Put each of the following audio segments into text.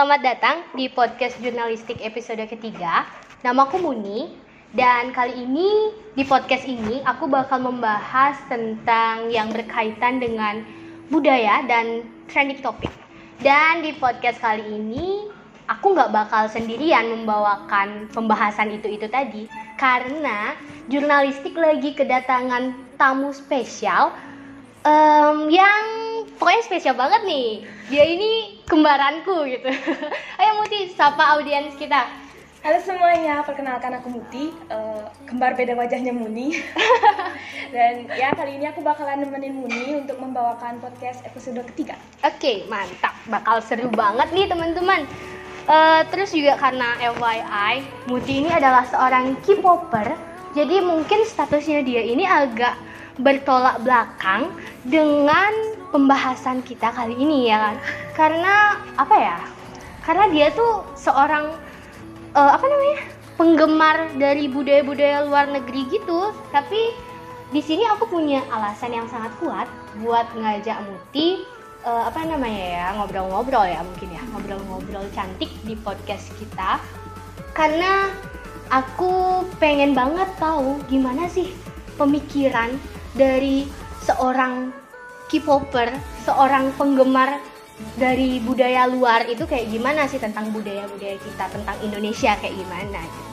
selamat datang di podcast jurnalistik episode ketiga. Namaku Muni, dan kali ini di podcast ini aku bakal membahas tentang yang berkaitan dengan budaya dan trending topic. Dan di podcast kali ini aku nggak bakal sendirian membawakan pembahasan itu tadi, karena jurnalistik lagi kedatangan tamu spesial yang pokoknya spesial banget nih. Dia ini kembaranku gitu. Ayo Muti, sapa audiens kita. Halo semuanya, perkenalkan aku Muti, kembar beda wajahnya Muni. Dan ya kali ini aku bakalan nemenin Muni untuk membawakan podcast episode ketiga. Oke, mantap, bakal seru banget nih teman-teman. Terus juga karena FYI, Muti ini adalah seorang K-popper. Jadi mungkin statusnya dia ini agak bertolak belakang dengan pembahasan kita kali ini ya kan. Karena apa ya? Karena dia tuh seorang penggemar dari budaya-budaya luar negeri gitu. Tapi di sini aku punya alasan yang sangat kuat buat ngajak Muti ngobrol-ngobrol ya mungkin ya. Ngobrol-ngobrol cantik di podcast kita. Karena aku pengen banget tahu gimana sih pemikiran dari seorang K-popper, seorang penggemar dari budaya luar itu kayak gimana sih tentang budaya-budaya kita, tentang Indonesia kayak gimana gitu.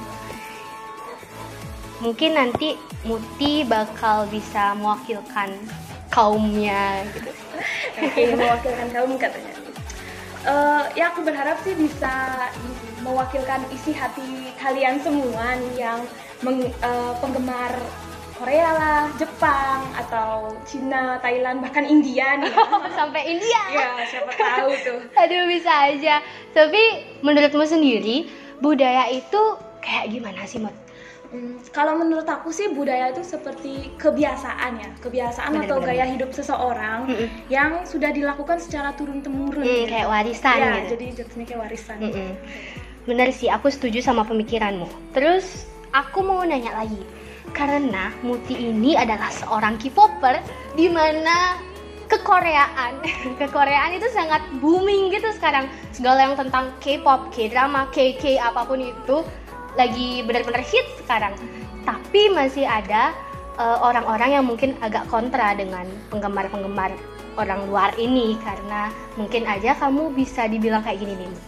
Mungkin nanti Muti bakal bisa mewakilkan kaumnya gitu. Oke, mewakilkan kaum katanya. Ya aku berharap sih bisa mewakilkan isi hati kalian semua nih yang penggemar Korea lah, Jepang, atau Cina, Thailand, bahkan India nih. Sampai India. Ya, siapa tahu tuh. Aduh, bisa aja. Tapi menurutmu sendiri, budaya itu kayak gimana sih, Mot? Kalau menurut aku sih budaya itu seperti kebiasaan ya. Kebiasaan atau gaya hidup seseorang yang sudah dilakukan secara turun-temurun. Kayak warisan ya, gitu. Jadi jatuhnya kayak warisan. Bener sih, aku setuju sama pemikiranmu. Terus, aku mau nanya lagi. Karena Muti ini adalah seorang K-popper di mana kekoreaan itu sangat booming gitu sekarang. Segala yang tentang K-pop, K-drama, K-K apapun itu lagi benar-benar hits sekarang. Tapi masih ada orang-orang yang mungkin agak kontra dengan penggemar-penggemar orang luar ini, karena mungkin aja kamu bisa dibilang kayak gini nih.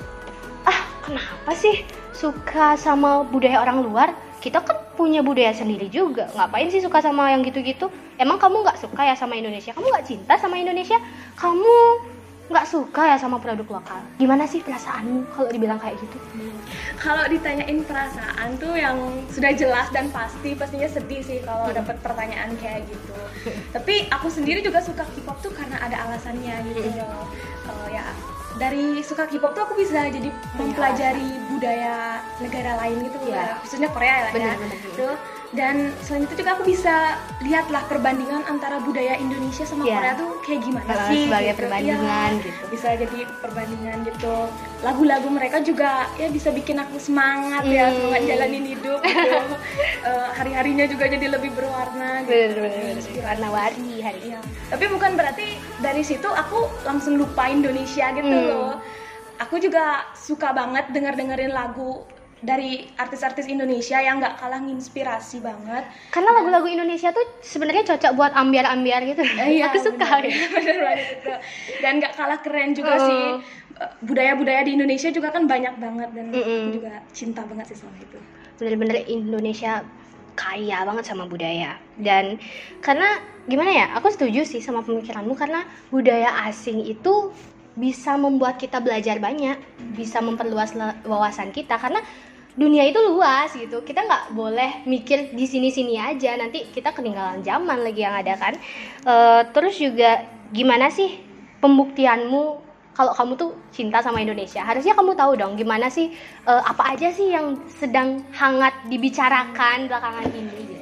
Kenapa sih suka sama budaya orang luar? Kita kan punya budaya sendiri juga. Ngapain sih suka sama yang gitu-gitu? Emang kamu gak suka ya sama Indonesia? Kamu gak cinta sama Indonesia? Kamu gak suka ya sama produk lokal? Gimana sih perasaanmu kalau dibilang kayak gitu? Kalau ditanyain perasaan tuh yang sudah jelas dan pastinya sedih sih kalau dapat pertanyaan kayak gitu. Tapi aku sendiri juga suka K-pop tuh karena ada alasannya gitu loh. Ya dari suka K-pop tuh aku bisa jadi mempelajari budaya negara lain gitu ya, khususnya Korea lah ya. Gitu. Dan selain itu juga aku bisa lihatlah perbandingan antara budaya Indonesia sama Korea tuh kayak gimana sih sebagai gitu. perbandingan gitu. Bisa jadi perbandingan gitu. Lagu-lagu mereka juga ya bisa bikin aku semangat semangat jalanin hidup gitu. Hari-harinya juga jadi lebih berwarna gitu. Bener. Warna-warni hari. Iya. Tapi bukan berarti dari situ aku langsung lupa Indonesia gitu loh. Aku juga suka banget dengerin lagu dari artis-artis Indonesia yang nggak kalah nginspirasi banget. Karena lagu-lagu Indonesia tuh sebenarnya cocok buat ambiar-ambiar gitu. Iya, aku suka. Bener banget itu. Dan nggak kalah keren juga sih. Budaya-budaya di Indonesia juga kan banyak banget, dan aku juga cinta banget sih sama itu. Bener-bener Indonesia kaya banget sama budaya. Dan karena gimana ya, aku setuju sih sama pemikiranmu, karena budaya asing itu bisa membuat kita belajar banyak, bisa memperluas wawasan kita, karena dunia itu luas gitu. Kita nggak boleh mikir di sini-sini aja, nanti kita ketinggalan zaman lagi yang ada kan. Terus juga gimana sih pembuktianmu kalau kamu tuh cinta sama Indonesia? Harusnya kamu tahu dong gimana sih, apa aja sih yang sedang hangat dibicarakan belakangan ini gitu.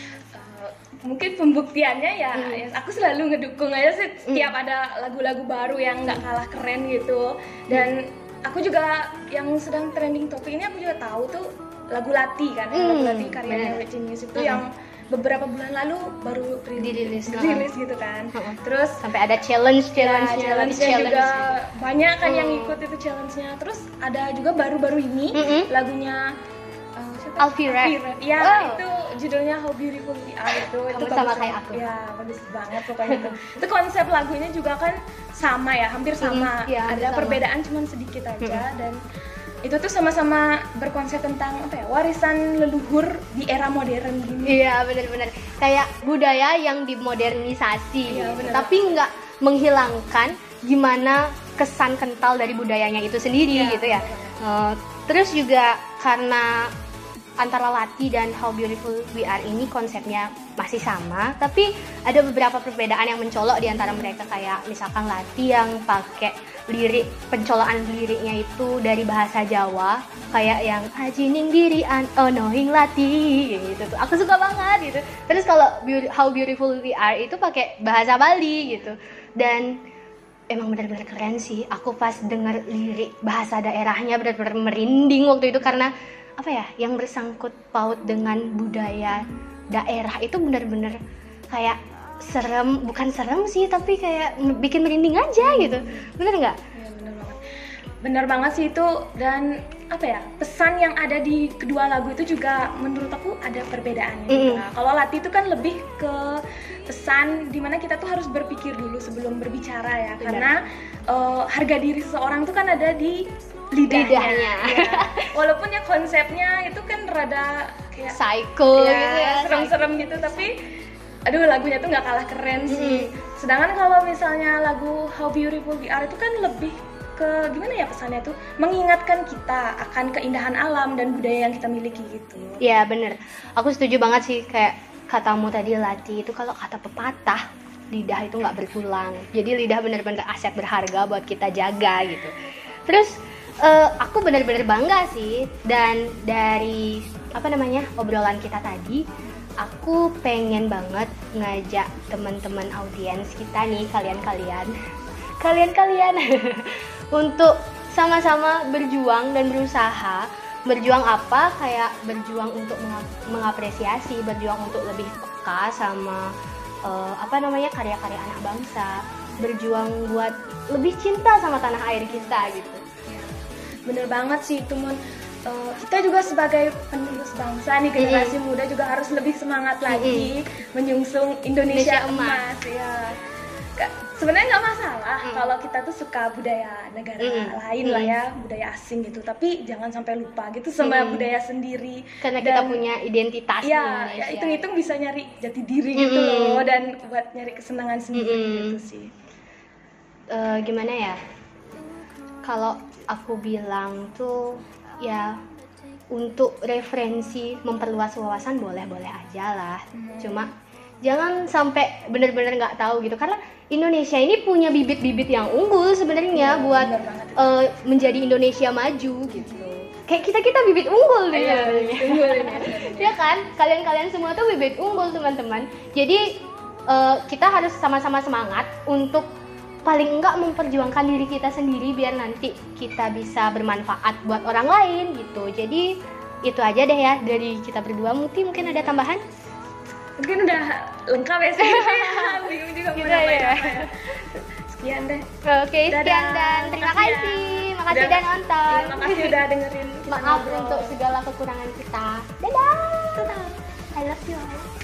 Mungkin pembuktiannya ya aku selalu ngedukung aja sih setiap ada lagu-lagu baru yang nggak kalah keren gitu. Dan aku juga yang sedang trending topik ini, aku juga tahu tuh lagu Lati kan, lagu Lati karyanya Wedding Music itu yang beberapa bulan lalu baru Dirilis. gitu kan. Terus Sampai ada challenge-nya juga banyak kan yang ikut itu challenge-nya. Terus ada juga baru-baru ini lagunya Alfira. Ya, itu judulnya How Beautiful We Are itu Sama kayak aku. Ya, bagus banget pokoknya itu. Itu konsep lagunya juga kan sama ya, hampir sama. Ada perbedaan cuman sedikit aja dan itu tuh sama-sama berkonsep tentang apa ya, warisan leluhur di era modern gini. Iya, benar-benar kayak budaya yang dimodernisasi, tapi nggak menghilangkan gimana kesan kental dari budayanya itu sendiri gitu ya. Terus juga karena antara Lati dan How Beautiful We Are ini konsepnya masih sama, tapi ada beberapa perbedaan yang mencolok di antara mereka, kayak misalkan Lati yang pakai pencolokan liriknya itu dari bahasa Jawa, kayak yang ajining dirian onohing Lati gitu tuh. Aku suka banget gitu. Terus kalau How Beautiful We Are itu pakai bahasa Bali gitu. Dan emang benar-benar keren sih. Aku pas denger lirik bahasa daerahnya benar-benar merinding waktu itu, karena apa ya, yang bersangkut paut dengan budaya daerah itu benar-benar kayak serem, bukan serem sih, tapi kayak bikin merinding aja gitu. Bener nggak? Ya, bener banget sih itu. Dan apa ya, pesan yang ada di kedua lagu itu juga menurut aku ada perbedaannya. Kalau Lati itu kan lebih ke pesan dimana kita tuh harus berpikir dulu sebelum berbicara ya. Bener. Karena harga diri seseorang tuh kan ada di lidahnya. Ya. Walaupun ya konsepnya itu kan rada kayak psycho gitu ya, serem-serem gitu, tapi aduh lagunya tuh nggak kalah keren sih. Sedangkan kalau misalnya lagu How Beautiful We Are itu kan lebih ke gimana ya, pesannya tuh mengingatkan kita akan keindahan alam dan budaya yang kita miliki gitu. Iya bener, aku setuju banget sih kayak katamu tadi Lati itu, kalau kata pepatah lidah itu nggak berulang. Jadi lidah bener-bener aset berharga buat kita jaga gitu. Terus aku benar-benar bangga sih, dan dari obrolan kita tadi, aku pengen banget ngajak teman-teman audiens kita nih, kalian untuk sama-sama berjuang dan berusaha. Berjuang apa? Kayak berjuang untuk mengapresiasi, berjuang untuk lebih peka sama karya-karya anak bangsa, berjuang buat lebih cinta sama tanah air kita gitu. Bener banget sih itu, Mon. Kita juga sebagai penerus bangsa nih, generasi muda juga harus lebih semangat lagi menyungsung Indonesia emas ya. Sebenarnya nggak masalah kalau kita tuh suka budaya negara lain lah ya, budaya asing gitu, tapi jangan sampai lupa gitu sama budaya sendiri. Karena kita punya identitas di Indonesia. Ya, hitung-hitung bisa nyari jati diri gitu loh, dan buat nyari kesenangan sendiri gitu sih. Gimana ya? Kalau aku bilang tuh ya, untuk referensi memperluas wawasan boleh-boleh aja lah. Cuma jangan sampai benar-benar nggak tahu gitu, karena Indonesia ini punya bibit-bibit yang unggul sebenarnya buat menjadi Indonesia maju gitu. Kayak kita bibit unggul nih. Ya kan? Kalian semua tuh bibit unggul teman-teman. Jadi kita harus sama-sama semangat untuk paling enggak memperjuangkan diri kita sendiri, biar nanti kita bisa bermanfaat buat orang lain gitu. Jadi itu aja deh ya dari kita berdua. Mungkin ada tambahan? Mungkin udah lengkap ya sih. Bingung juga mau nambahin apa ya. Sekian deh. Oke, sekian dan terima kasih. Makasih udah nonton. Terima kasih udah dengerin kita Maaf ngobrol. untuk segala kekurangan kita. Dadah. I love you all.